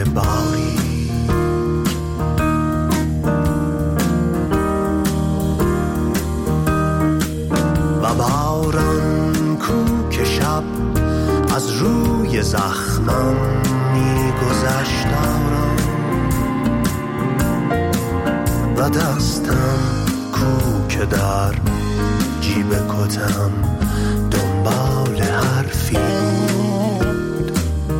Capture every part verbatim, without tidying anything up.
باری. و باران کو که شب از روی زخمم میگذشت آرام، و دستم کو که در جیب کتم دنبال حرفی بود.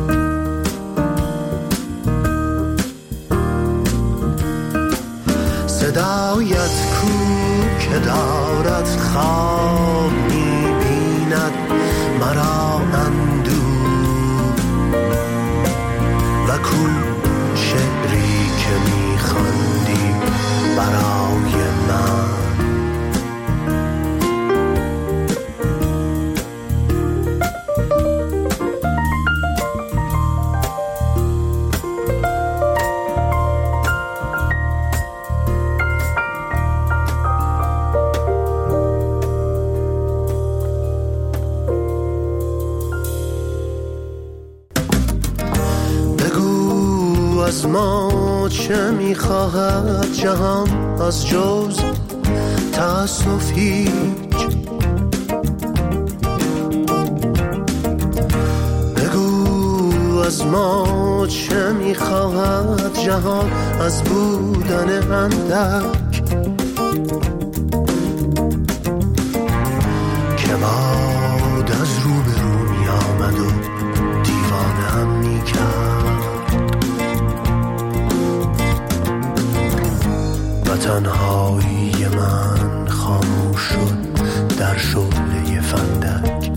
صدایت کو که دارد خواب می‌بیند مرا اندوه، و کو شعری که می‌خواندی برای من. از ما چه میخواهد جهان از جز تأسف هیچ؟ بگو از ما چه میخواهد جهان از بودن اندک، که باد از رو به رو می آمد و دیوانم میکرد. و تنهایی من خاموش شد در شعله فندک.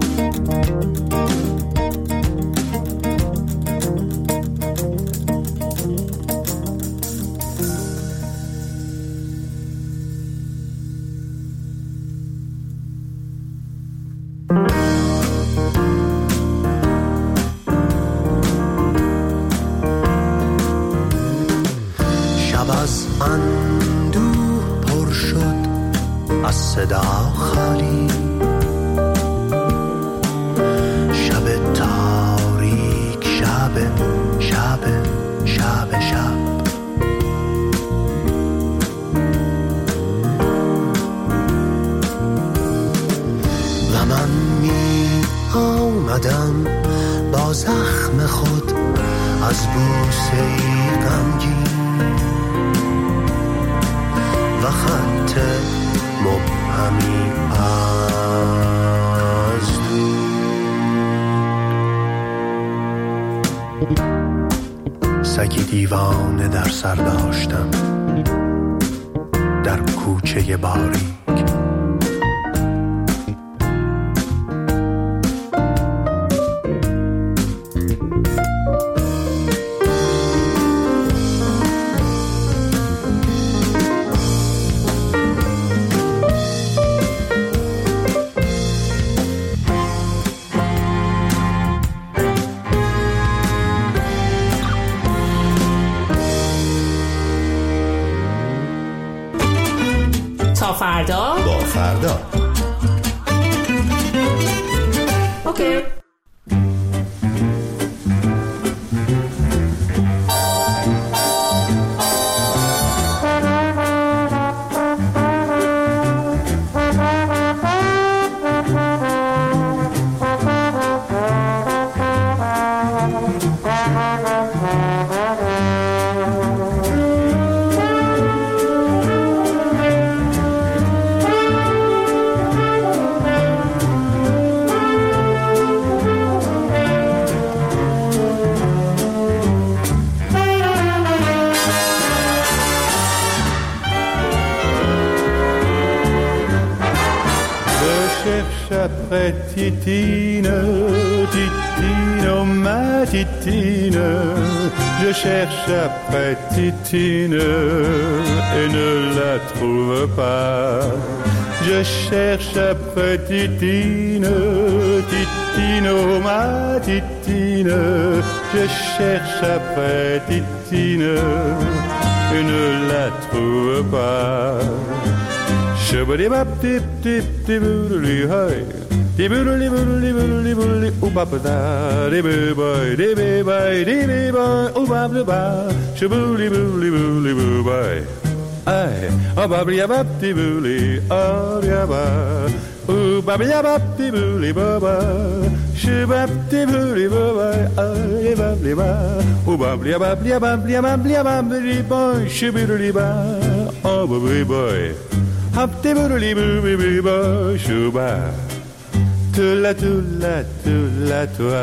شب از اندوه پر شد از صدا خالی، شب تاریک، شب شب شب شب. و من می آمدم با زخم خود از بوسه ای غمگین، و خط مبهمی از دور. سگی دیوانه در سر داشتم در کوچه باریک. تا فردا با فردا. اوکی. Après Titine, Titine, oh ma Titine, je cherche après Titine et ne la trouve pas. Je cherche après Titine, Titine, oh ma Titine, je cherche après Titine et ne la trouve pas. Shabba-dee-bap-dip-dip-dip-doo-doo-dee-hey. di boodly boodly boodly boodly oo ba ba di boo boy di bee boy di bee boy oo ba ba ba shaboodly boodly boodly boo boy ay oh ba ba ba di boodly oh ya ba oo ba ba ba di boodly ba ba shabab di boodly ba ba ay ba ba oo ba ba ba ba ba ba di boy shaboodly ba oh ba boy hop di boodly boodly ba shuba Tula, tula, tula, tula.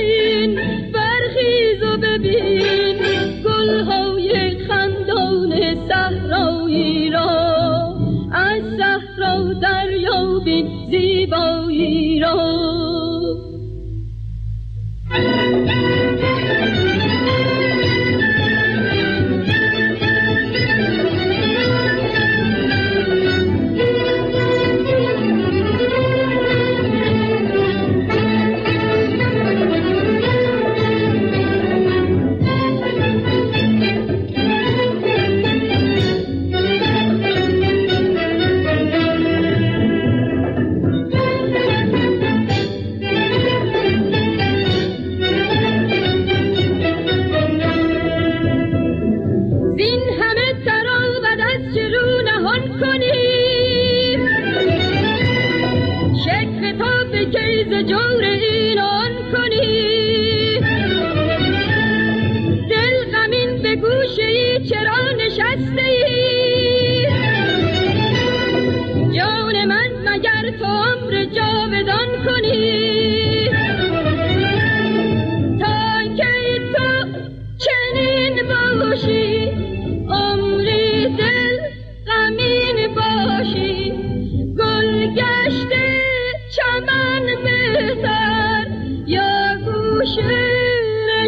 برخیز و ببین گلهای خندان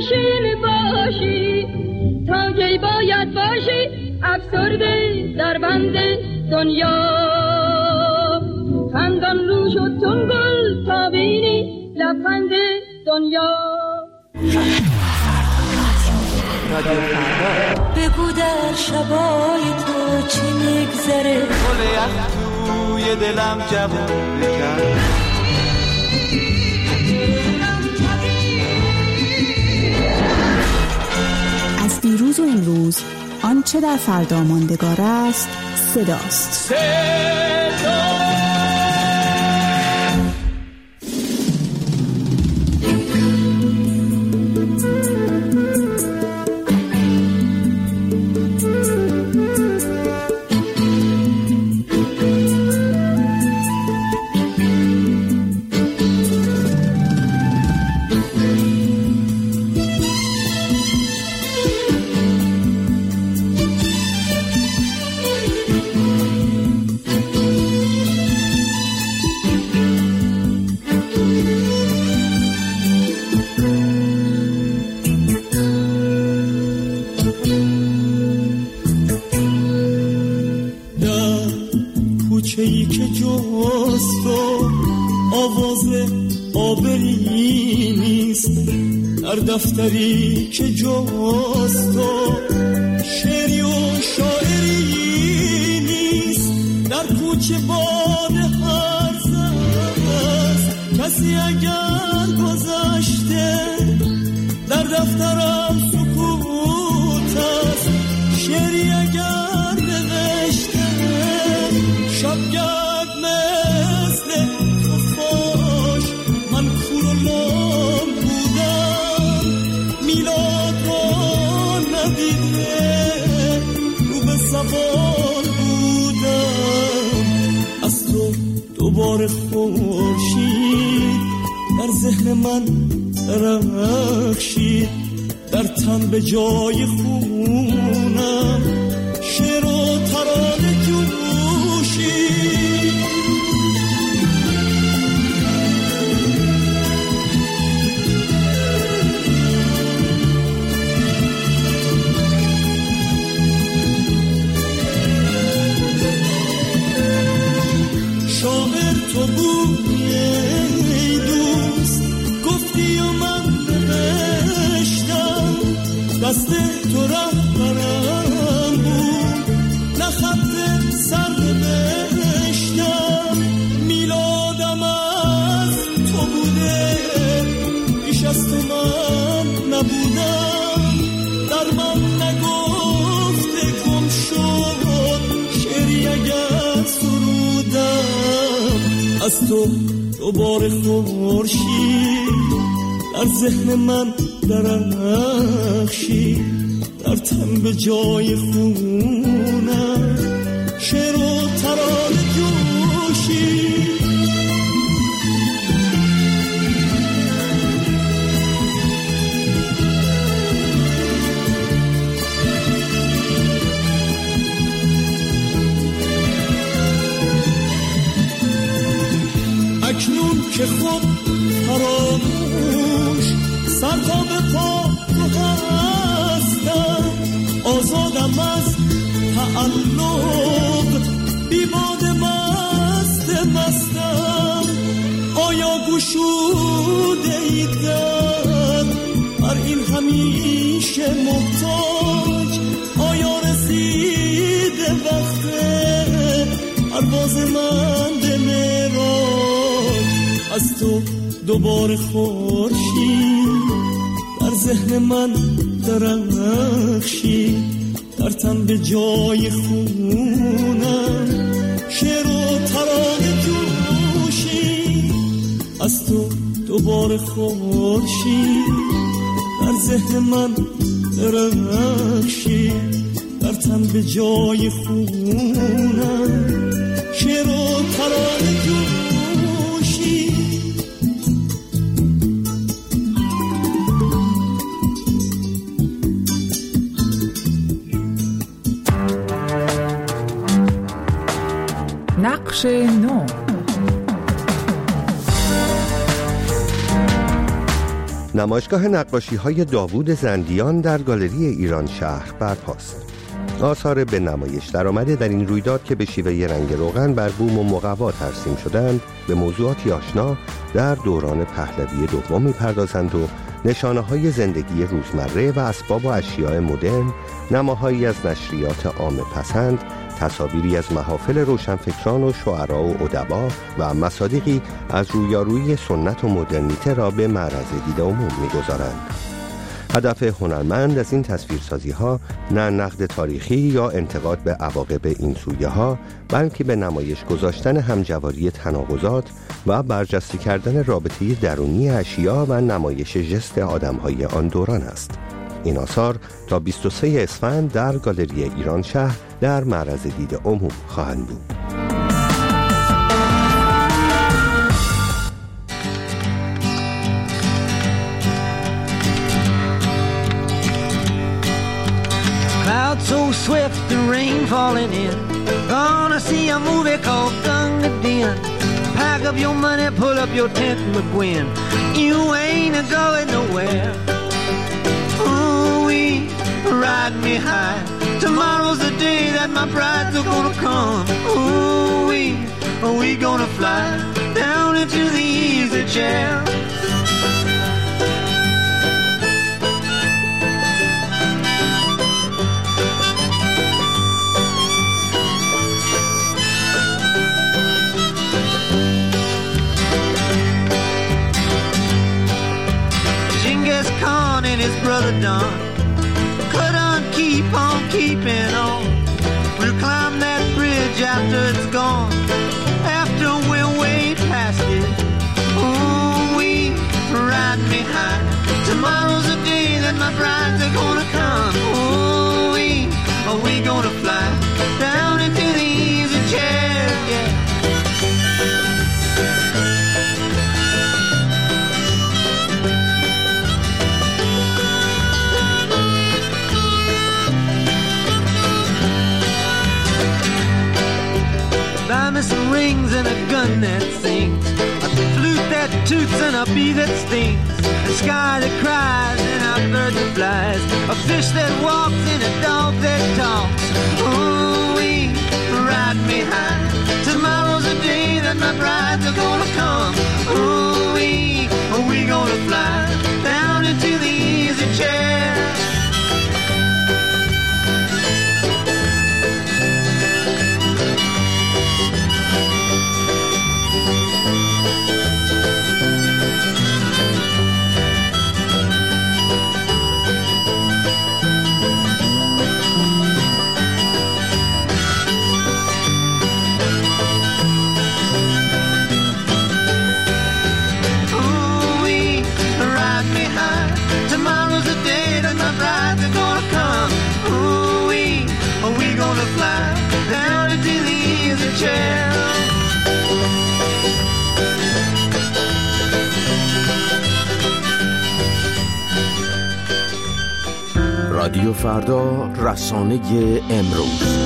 نشین باشی تا کی باید باشی افسرده در بند دنیا خندان رو شد چون گل تا بینی لبخند دنیا بگو در شبای تو چی میگذره گل یخ توی دلم جوون بکن از دیروز و امروز آنچه در فردا ماندگار است صداست. صدا کوچه‌ای که جست و آواز آبری نیست در دفتری که جست و شعری و شاعری نیست در کوچه باد هرز است کسی اگر گذشته در دفترم سکوت است شعری اگر نوشته شبگرد مثل خفاش من کور و لام بودم میلاد را ندیده رو به زبان بودم از تو دوباره خورشید در ذهن من درخشید در تن به جای خونم شعر و ترانه شاعر تو بودی ای دوست گفتی و من نوشتم دست تو رهبرم بود نه خط سر نوشتم میلادم از تو بوده بیش از تو من نبودم در من نگفته گم شد شعری اگر سرودم از تو دوباره خورشید در ذهن من درخشید در تن به جای خونم شعر و ترانه جوشید اکنون که خود فراموش سر تا به پا تو هستم آزادم از تعلق بی باد مست مستم آیا گشوده ای در بر این همیشه محتاج آیا رسیده وقت پرواز من به معراج از تو دوباره خورشید در ذهن من درخشید در تن به جای خونم شعر و ترانه جوشید از تو دوباره خورشید در ذهن من درخشید در تن به جای خونم شعر و ترانه جوشید نقش نو نمایشگاه نقاشی‌های داوود زندیان در گالری ایران شهر برپاست. آثار به نمایش درآمده در این رویداد که به شیوه رنگ روغن بر بوم و مقوا ترسیم شدند، به موضوعاتی آشنا در دوران پهلوی دوم می‌پردازند و نشانه‌های زندگی روزمره و اسباب و اشیاء مدرن، نماهایی از نشریات عامه پسند، تصاویری از محافل روشنفکران و شعرا و ادبا و مصادیقی از رویارویی سنت و مدرنیته را به معرض دید عموم می‌گذارند. هدف هنرمند از این تصویرسازی‌ها نه نقد تاریخی یا انتقاد به عواقب این سویه‌ها، بلکه به نمایش گذاشتن همجواری تناقضات و برجسته کردن رابطه درونی اشیا و نمایش ژست آدم‌های آن دوران است. این آثار تا بیست و سوم اسفند در گالری ایران شهر در معرض دید عموم خواهند بود. Clouds so swift, the rain falling in. Gonna see a movie called Gunga Din. Pack up your money, pull up your tent, McGuinn. You ain't a-going nowhere. Ooh-wee, ride me high. Tomorrow's the day that my brides are gonna come. Ooh-wee, are we gonna fly down into the easy chair? And his brother Don could on keep on keeping on. We'll climb that bridge after it's gone, after we're way past it. Ooh, we ride me high. Tomorrow's the day that my brides are gonna come. Ooh, we are we gonna fly down into the easy chair? Yeah. Buy me some rings and a gun that sings, a flute that toots and a bee that stings, a sky that cries and a bird that flies, a fish that walks and a dog that talks. Ooh, we ride me high. Tomorrow's the day that my brides are gonna come. Ooh, we are we gonna fly down into the easy chair? رادیو فردا، رسانه امروز.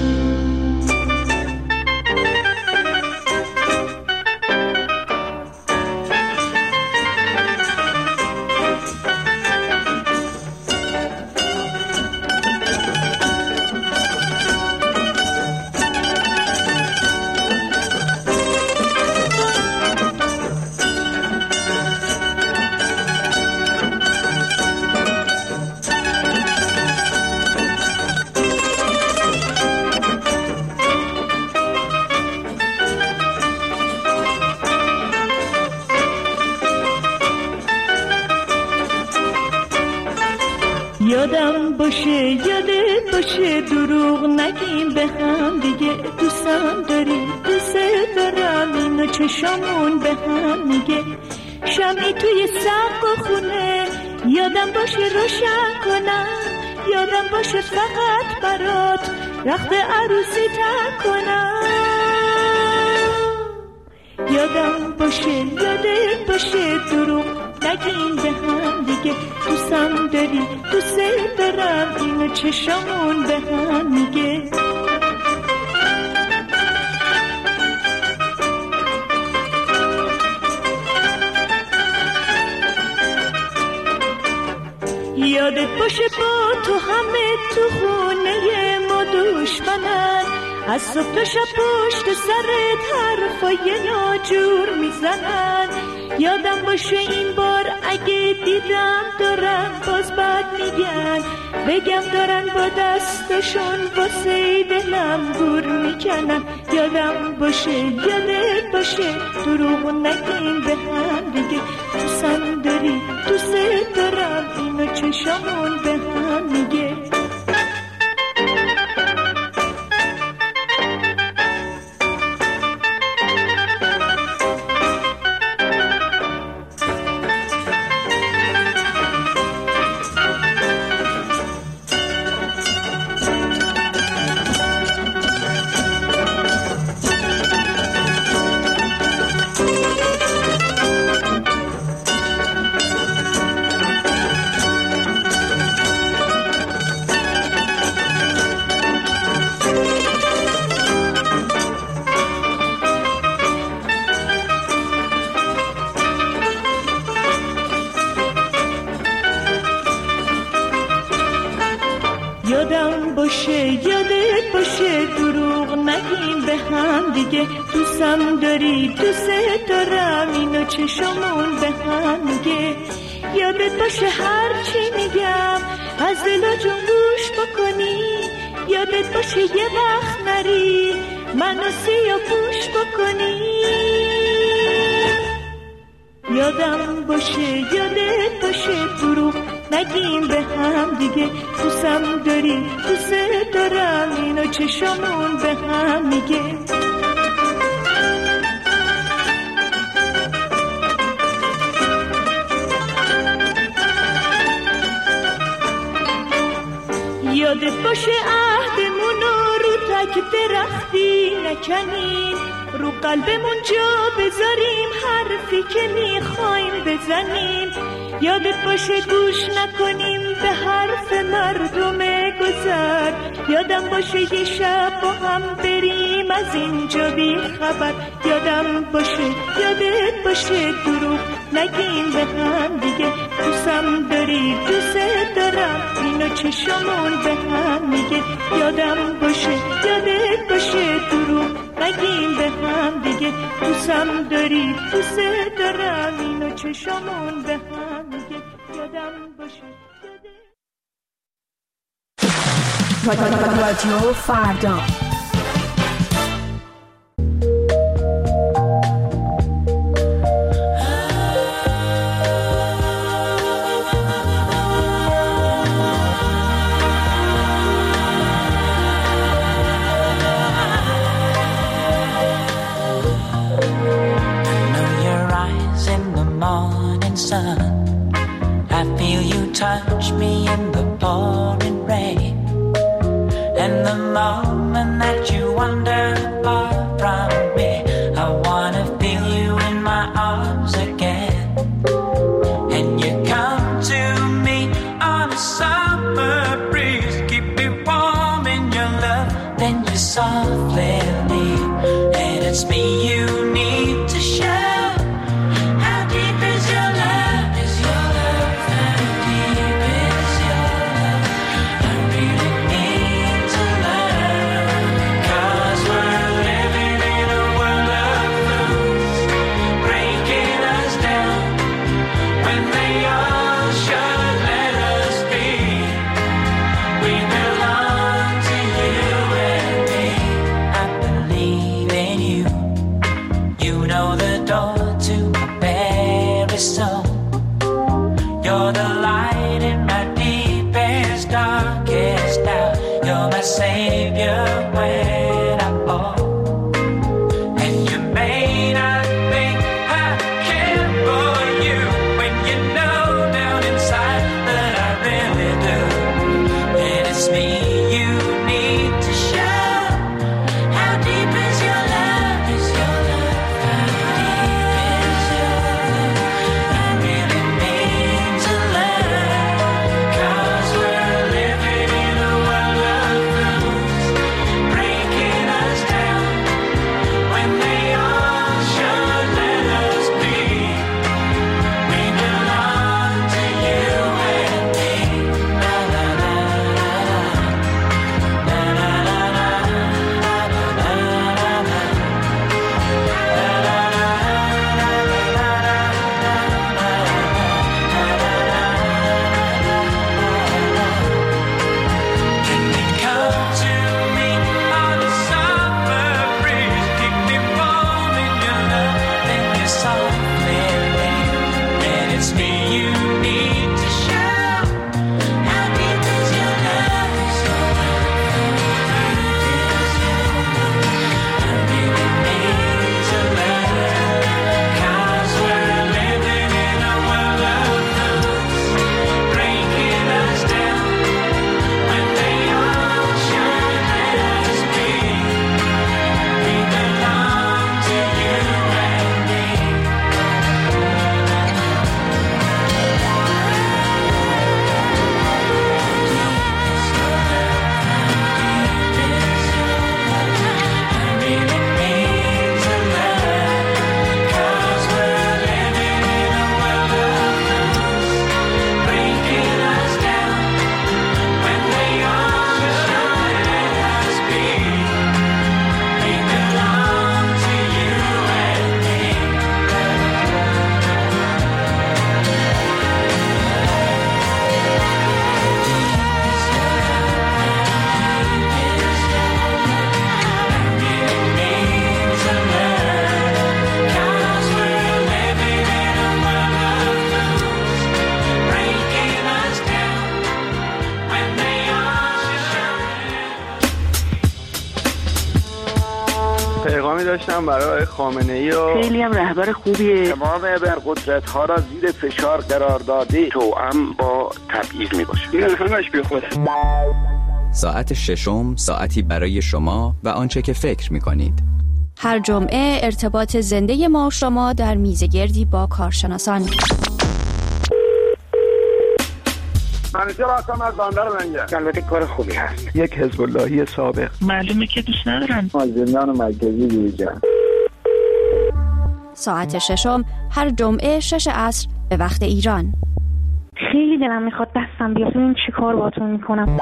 یادم باشه یادت باشه دروغ نگیم به هم دیگه، دوستم داری دوست دارم اینو چشامون به هم میگه، شمعی توی سقف خونه یادم باشه روشن کنم، یادم باشه فقط برات رخت عروسی تر کنم، یادم باشه یادت باشه دروغ نگیم به هم دیگه، دوستم داری دوست دارم اینو چشامون به هم میگه. یادت باشه با تو همه تو خونه ما دشمنن، از صبح تا شب پشت سرت حرفای ناجور میزنن. یادم باشه این بار اگه دیدم دارن باز بد میگن، بگم دارن با دستشون واسه دلم گور میکنن. یادم باشه یادت باشه دروغ نگیم به هم دیگه، دوستم داری دوست دارم اینو چشامون به هم میگه. یادم باشه یادت باشه دروغ نگیم به هم دیگه، دوستم داری دوست دارم اینو چشامون به هم میگه. یادت باشه هر چی میگم از دل جون گوش بکنی، یادت باشه یه وقت نری منو سیاه پوش بکنی. یادم باشه یادت باشه دروغ نگیم به هم دیگه، دوستم داری دوست دارم اینو چشامون به هم میگه. یادت باشه عهدمونو رو تک درختی نکنیم، رو قلبمون جا بذاریم حرفی که میخوایم بزنیم. یادت باشه گوش نکنیم به حرف مردم گذر، یادم باشه یه شب با هم بریم از اینجا بی خبر. یادم باشه یادت باشه دروغ نگیم به هم دیگه، دوستم داری دوست دارم اینو چشامون به هم میگه. یادم باشه یادت باشه دروغ نگیم به هم دیگه، دوستم داری دوست دارم اینو چشامون به هم میگه. یادم باشه رادیو فردا. Touch me in the pouring rain, and the moment that you wander far from me, I wanna feel you in my arms again. And you come to me on a summer breeze, keep me warm in your love, then you softly leave, and it's me you need to show. You داشتم برای خامنه‌ای و خیلی هم رهبر خوبیه. تمام ابرقدرت‌ها را زیر فشار قرار داده، توأم با تبعیض میباشه. این همش بیخوده. ساعت ششم، ساعتی برای شما و آنچه که فکر می‌کنید. هر جمعه ارتباط زنده ما و شما در میزگردی با کارشناسان. منیجر آسام از باندر لنگه. البته کار خوبی هست. یک حزب اللهی سابق. معلومه که دوست ندارن. از زندان مرکزی بیرون. ساعت ششم هر جمعه شش عصر به وقت ایران. خیلی دلم میخواد دستم بیاد ببین چی کار باهاتون میکنم.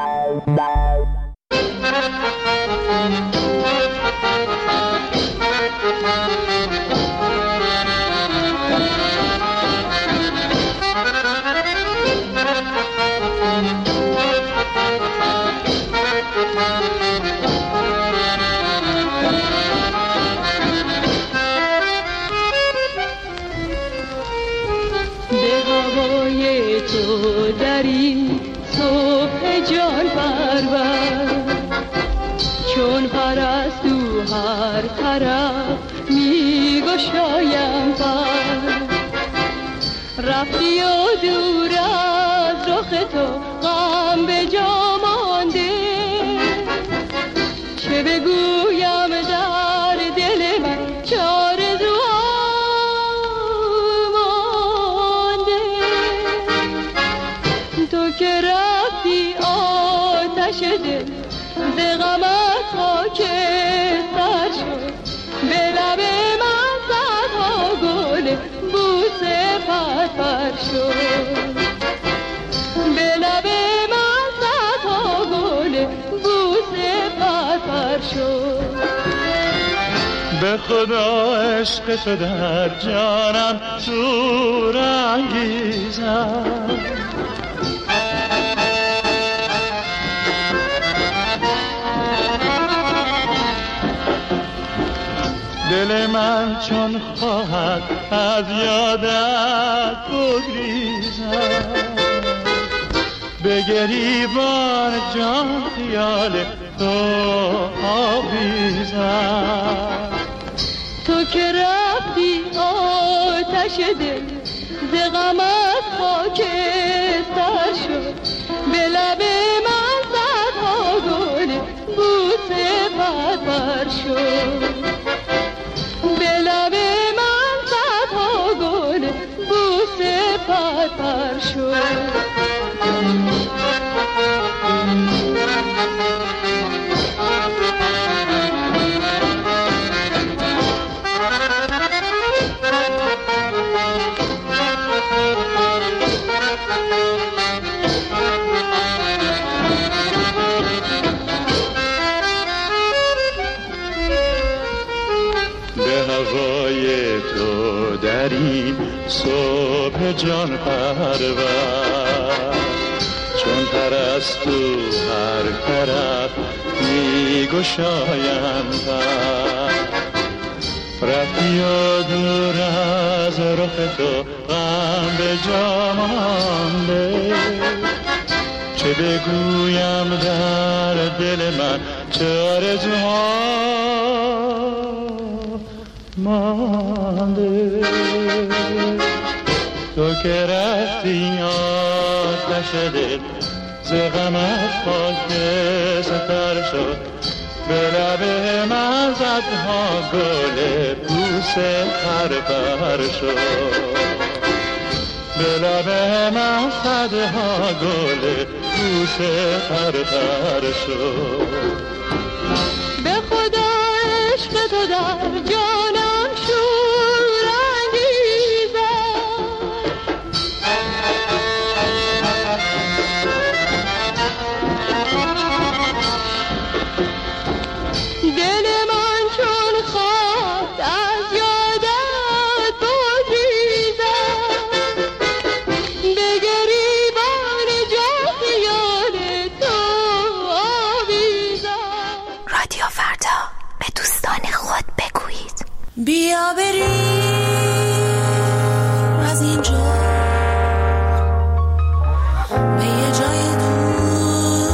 تو در این صبح جان پرور، چون پرستو هر طرف می گشایم پر. رفتی و دور از رخ تو غم به جا مانده، چه بگویم در دل من چه آرزو که رفتی آتش دل ز غمت خاکستر شد. به لب من صدها گل بوسه پرپر شد. به لب من صدها گل بوسه پرپر شد. به خدا عشق تو در جانم شور انگیزم. دل من چون خواهد از یادت بگریزم، به گریبان جان خیال تو آویزم. تو که رفتی آتش دل ز غمت خاکستر شد. به لب من صدها گل بوسه پرپر شد. به لب من صدها گل بوسه پرپر شد. در این صبح جان پرور، چون پرستو هر طرف می گشایم پر. رفتی و دور از رخ تو غم به جا مانده، چه بگویم در دل من چه آرزوها مانده. تو که رفتی آتش دل ز غمت خاکستر شد. به لب من صدها گل بوسه پرپر شد. به لب من صدها گل بوسه پرپر شد. به خدا عشق تو در جانم شور انگیزد. دل من چون خواست از یادت بگریزد. به گریبان جان خیال تو آویزد. رادیو فردا، به دوستان خود بگویید بیا بریم از اینجا به یه جای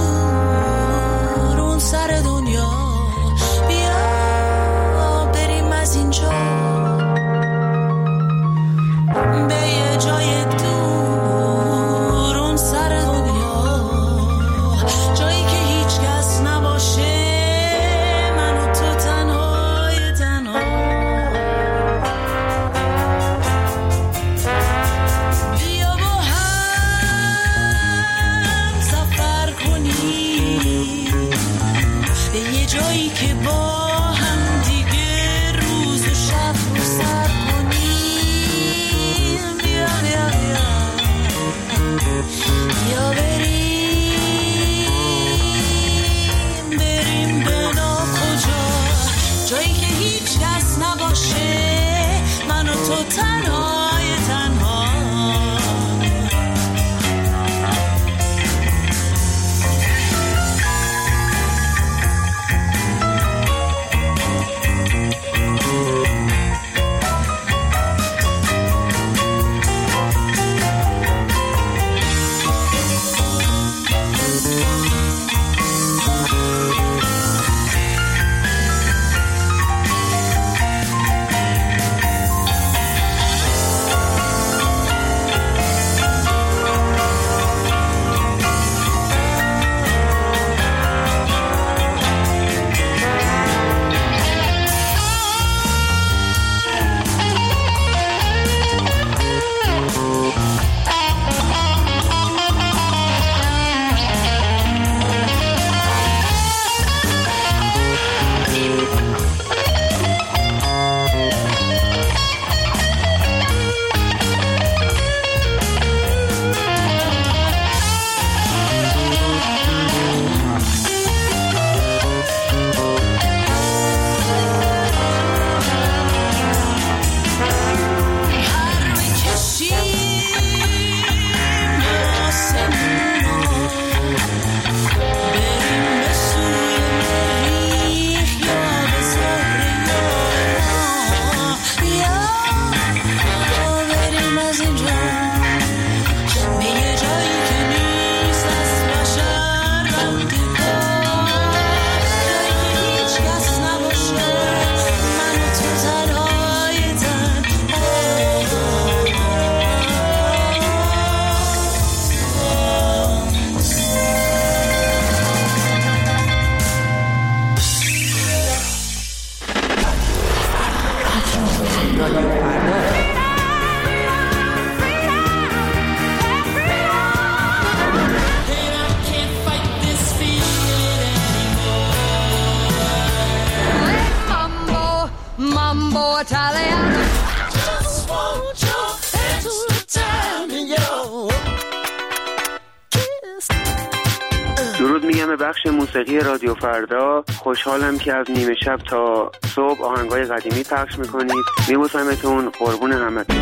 دور اون سر دنیا. بیا بریم درود میگم به بخش موسیقی رادیو فردا. خوشحالم که از نیمه شب تا صبح آهنگای قدیمی پخش میکنید. میبوسمتون، قربون همتون.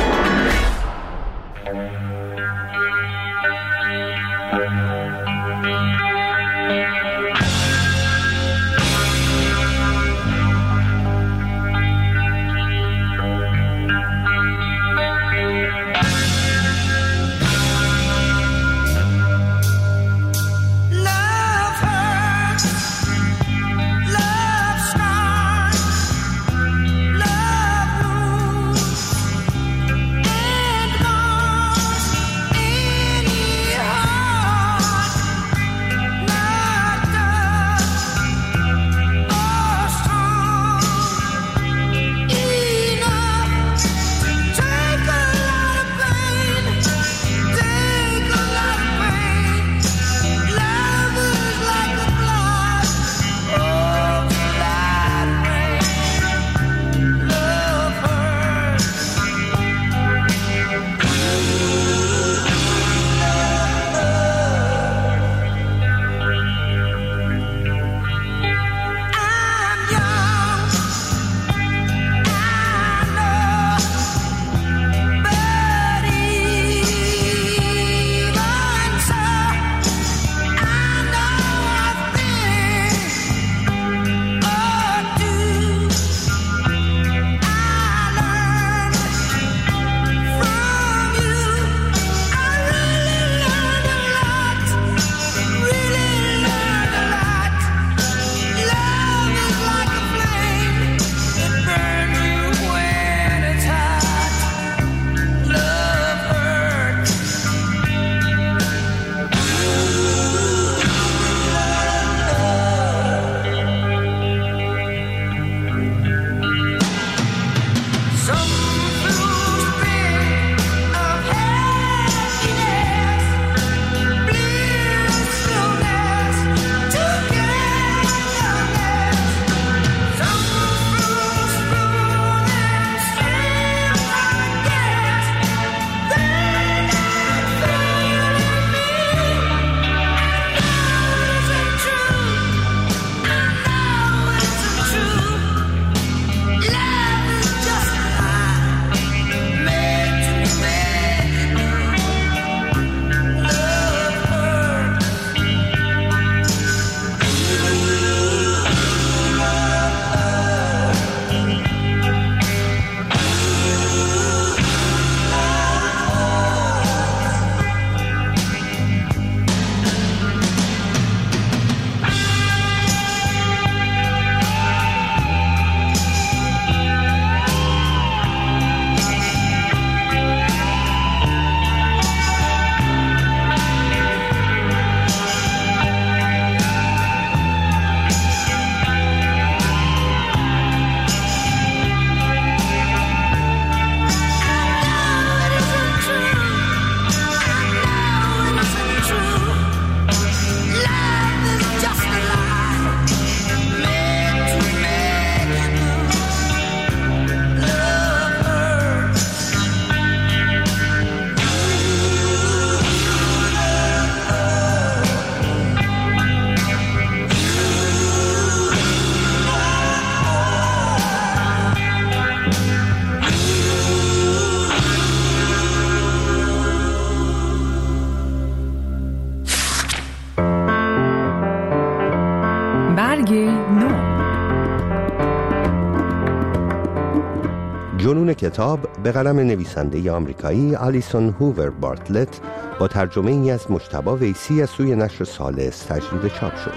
جنون کتاب به قلم نویسنده آمریکایی آلیسون هوور بارتلت با ترجمه ای از مجتبی ویسی از سوی نشر سالس تجدید چاپ شد.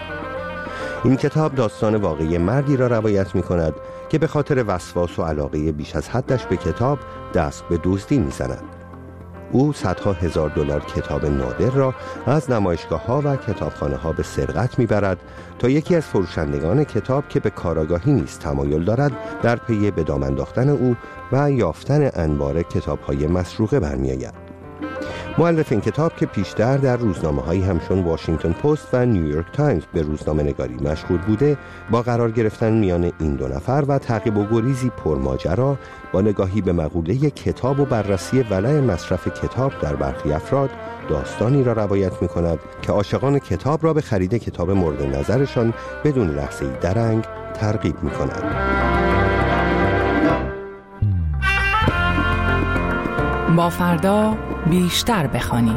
این کتاب داستان واقعی مردی را روایت می کند که به خاطر وسواس و علاقه بیش از حدش به کتاب دست به دزدی می زند. او صدها هزار دلار کتاب نادر را از نمایشگاه‌ها و کتابخانه‌ها به سرقت می‌برد تا یکی از فروشندگان کتاب که به کاراگاهی نیز تمایل دارد در پی به دام انداختن او و یافتن انبار کتاب‌های مسروقه برمی‌آید. مؤلف این کتاب که پیشتر در روزنامه‌هایی همچون واشنگتن پست و نیویورک تایمز به روزنامه نگاری مشغول بوده، با قرار گرفتن میان این دو نفر و تعقیب و گریزی پرماجرا با نگاهی به مقوله کتاب و بررسی ولع مصرف کتاب در برخی افراد، داستانی را روایت می‌کند که عاشقان کتاب را به خرید کتاب مورد نظرشان بدون لحظه‌ای درنگ ترغیب می‌کند. با فردا بیشتر بخوانیم.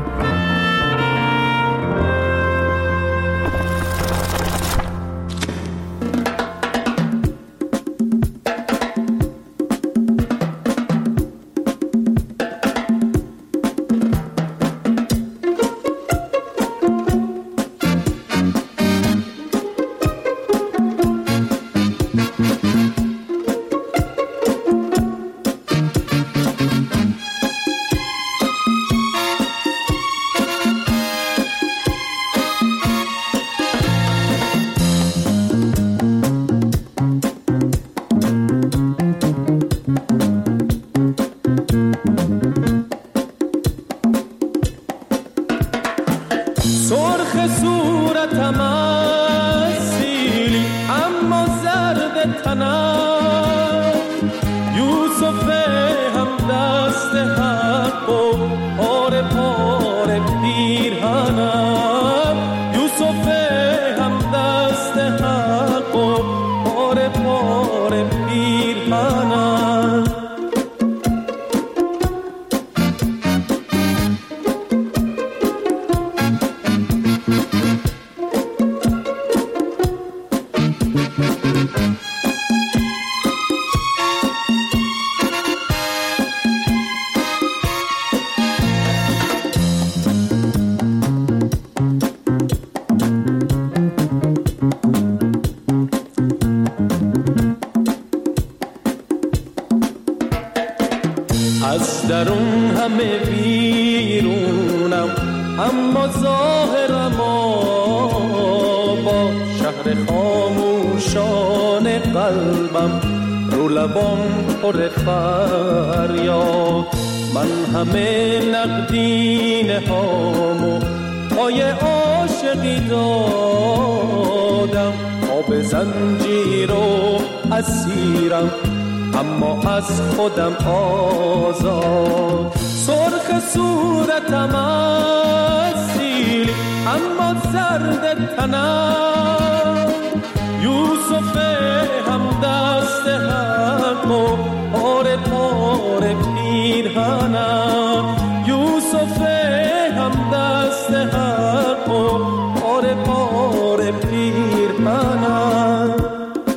از درون همه بیرونم، اما ظاهرم با شهر خاموشان قلبم، رو لبام پر فریاد. من همه نقدینه هامو پای عاشقی دادم، آب زنجیر و اسیرم اما از خودم آزاد. سرخ صورتم اصیل اما زرد تنم، یوسف هم دست حق و پاره پاره پیرهنم، یوسف هم دست حق و پاره پاره پیرهنم.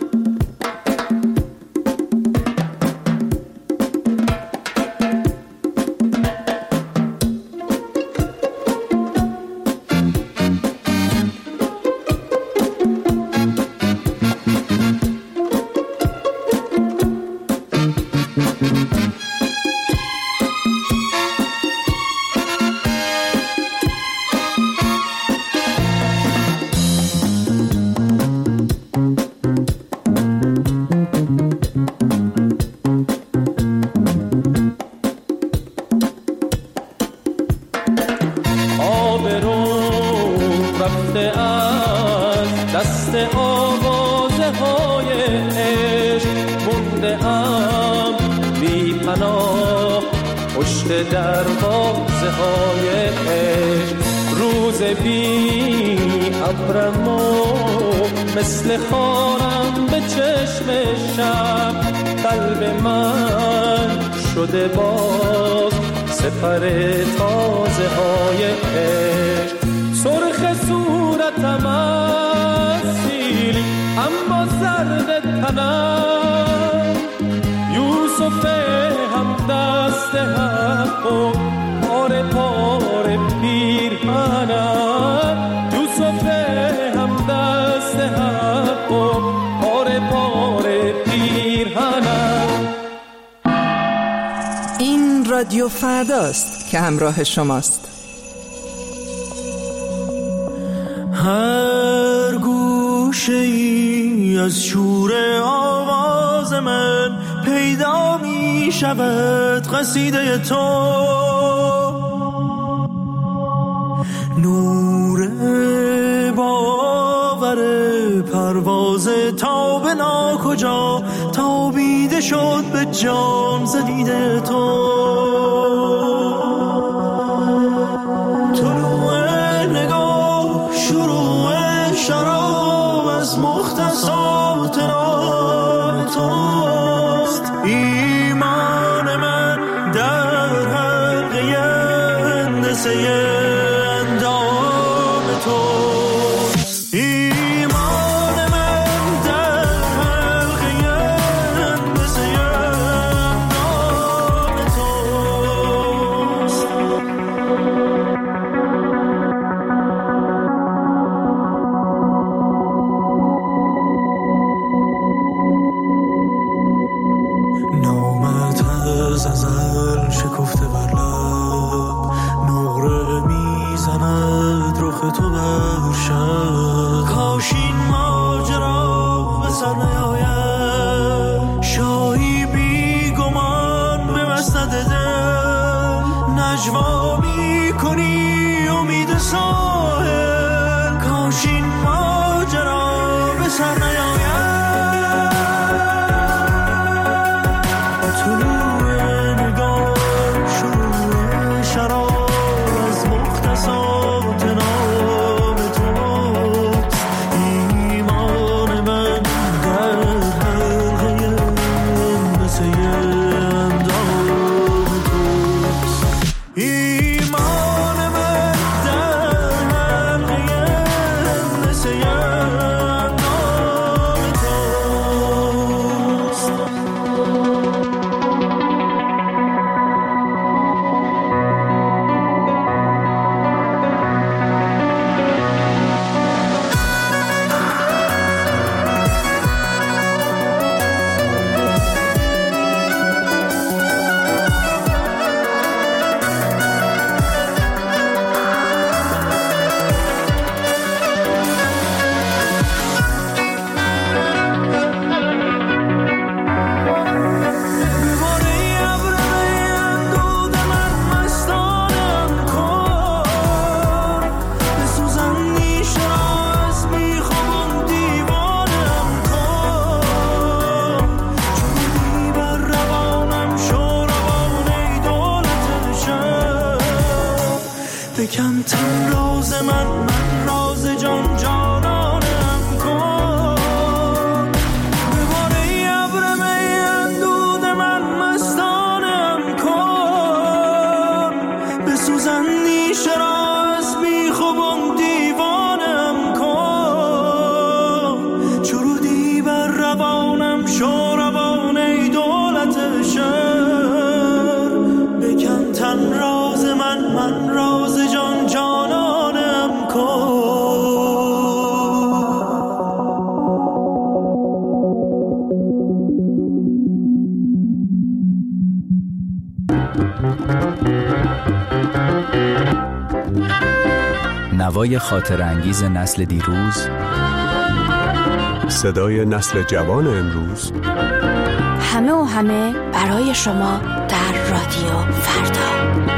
دروازه های عشق، روز بی ابرم و مثل خارم به چشم شب، قلب من شده باز سپر تازه های عشق. سرخ صورتم اصیل اما زرد تنم، یوسف هم دست حق و پاره پاره پیرهنم، یوسف هم دست حق و پاره پاره پیرهنم. این رادیو فرداست که همراه شماست. هر گوشه ای از شور آواز من پیدا می شود قصیده تو، نور باور پرواز تا به ناکجا تابیده شد به جام زدیده تو. طلوع نگاه شروع شراب از مختصات نام توست. ایمان من در حلقه هندسه اندام توست. ایمان من در حلقه هندسه اندام توست. نامت از ازل شکفته بر لب، نقره میزند رخ تو بر شب. کاش این ماجرا به سر نیاید، شاهی بی گمان به مسند دل نجوا میکنی امید ساحل. کاش این ماجرا به سر نیاید. بکن تن راز من من راز جان جانانم کن. بباره ابر می اندود من مستانم کن. بسوزن نیشه را از بیخوابم دیوانم کن. چرودی بر روانم شو روان ای دولت شهر. بکن تن راز من من راز جان جانانم کن. نوای خاطر انگیز نسل دیروز، صدای نسل جوان امروز، همه و همه برای شما در رادیو فردا.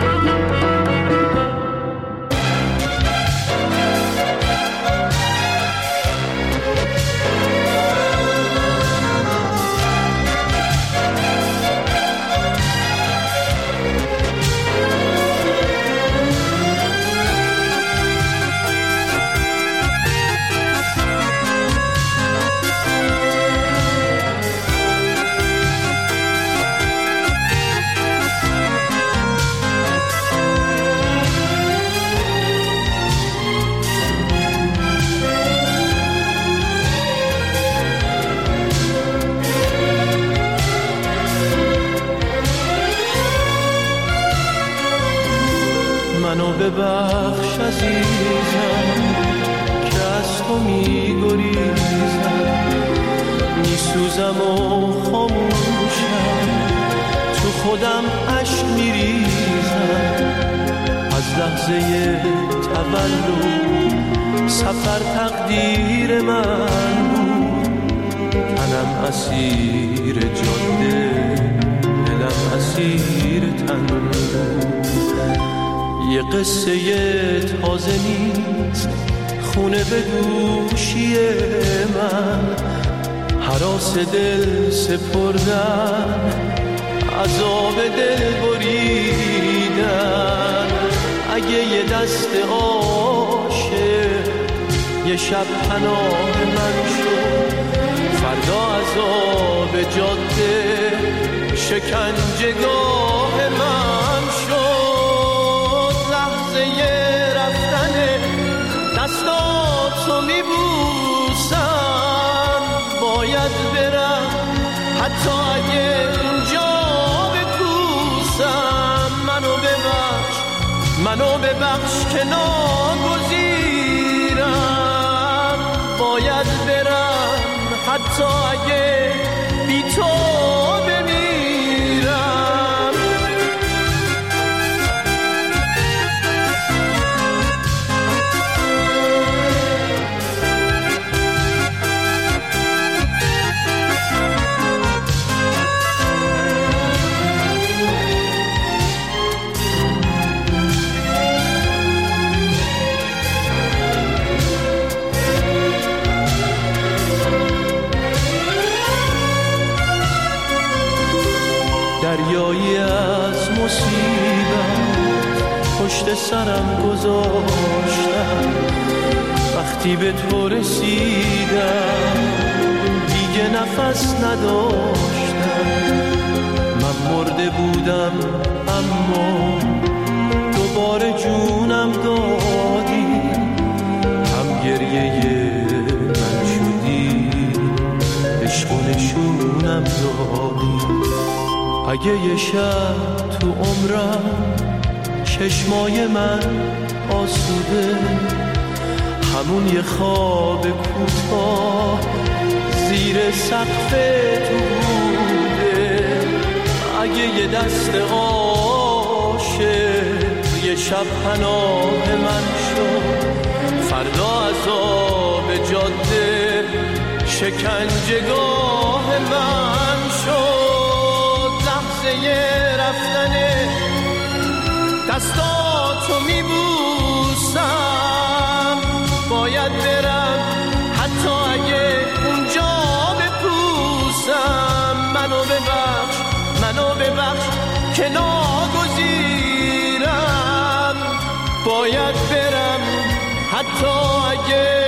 منو ببخش عزیزم که از تو میگریزم، میسوزم و خاموشم، تو خودم عشق میریزم. از لحظه تولد سفر تقدیر من بود، تنم اسیر جاده، دلم اسیر تن بود. یه قصه تازه نیست خونه به گوشی من، هراس دل سپردن، عذاب دل بریدن. اگه یه دست عاشق یه شب پناه من شد، فردا عذاب جاده شکنجهگاه من شد. لحظه رفتن دستاتو میبوسم، باید برم حتی اگه اینجا بپوسم. منو ببخش منو ببخش که ناگزیرم، باید برم حتی اگه بی تو بمیرم. دریایی از مصیبت پشت سرم گذاشتم، وقتی به تو رسیدم دیگه نفس نداشتم. من مرده بودم اما دوباره جونم دادی، هم گریه من شدی، عشق و نشونم دادی. اگه یه شب تو عمرم چشمای من آسوده، همون یه خواب کوتاه زیر سقف تو بوده. اگه یه دست عاشق یه شب پناه من شد، فردا عذاب جاده شکنجهگاه من شد. لحظه رفتن دستاتو میبوسم، باید برم حتی اگه اونجا بپوسم. منو ببخش منو ببخش که ناگزیرم، باید برم حتی اگه